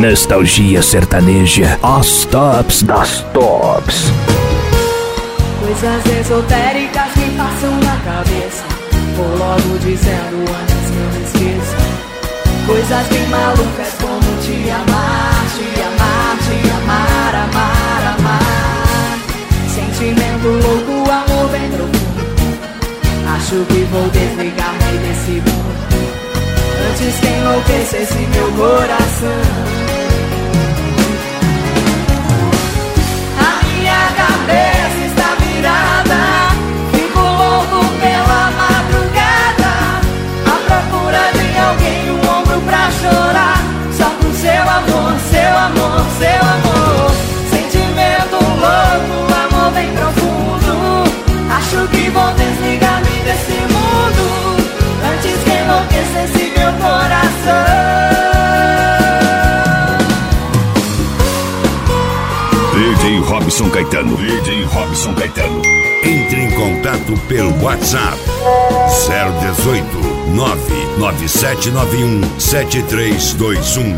Nostalgia sertaneja, as tops das tops. Coisas esotéricas me passam na cabeça, vou logo dizendo antes que eu me esqueça. Coisas bem malucas como te amar, te amar, te amar, amar, amar. Sentimento louco, amor bem profundo. Acho que vou desligar-me desse mundo antes que enlouquecesse meu coração. A minha cabeça está virada, fico louco pela madrugada, à procura de alguém, um ombro pra chorar, só com seu amor, seu amor, seu amor. Sentimento louco, amor bem profundo. Acho que vou desligar-me desse mundo antes que enlouquecesse meu coração. DJ Robson Caetano. DJ Robson Caetano. Entre em contato pelo WhatsApp 018 99791 7321.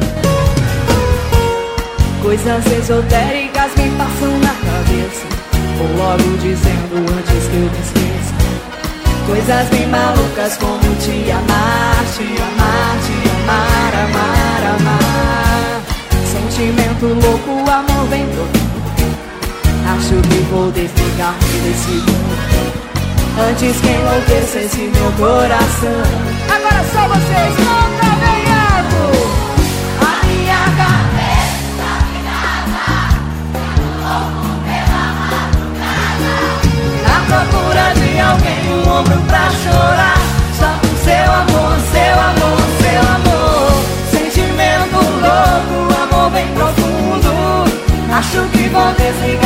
Coisas esotéricas me passam na cabeça, vou logo dizendo antes que eu me esqueça. Coisas bem malucas como te amar, te amar, te amar, amar, amar. Sentimento louco, amor bem profundo. Acho que vou desligar-me desse mundo antes que enlouquecesse meu coração. Agora só vocês, nunca vem algo. A minha cabeça virada, louco pela madrugada, à procura de alguém, um ombro pra chorar, só com seu amor, seu amor, seu amor. Sentimento louco, amor bem profundo. Acho que vou desligar